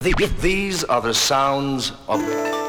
These are the sounds of...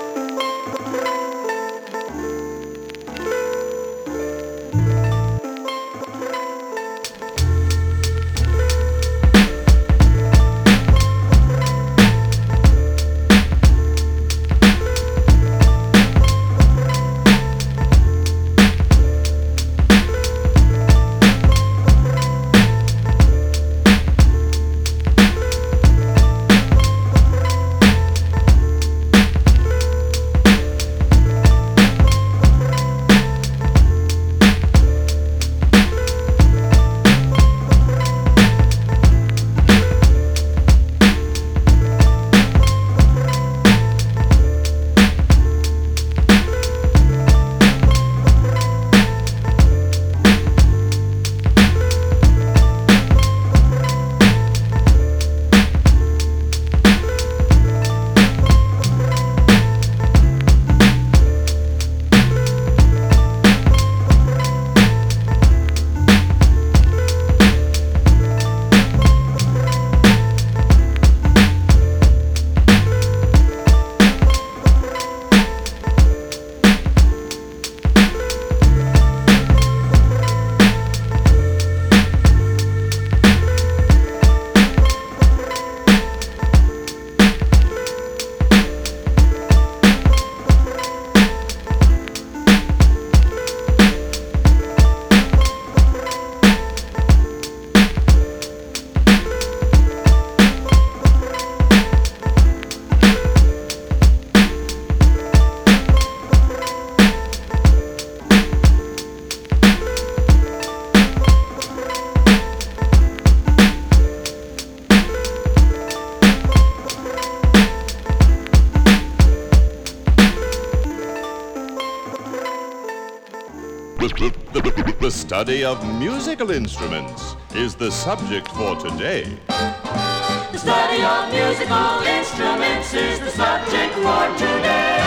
The study of musical instruments is the subject for today. The study of musical instruments is the subject for today.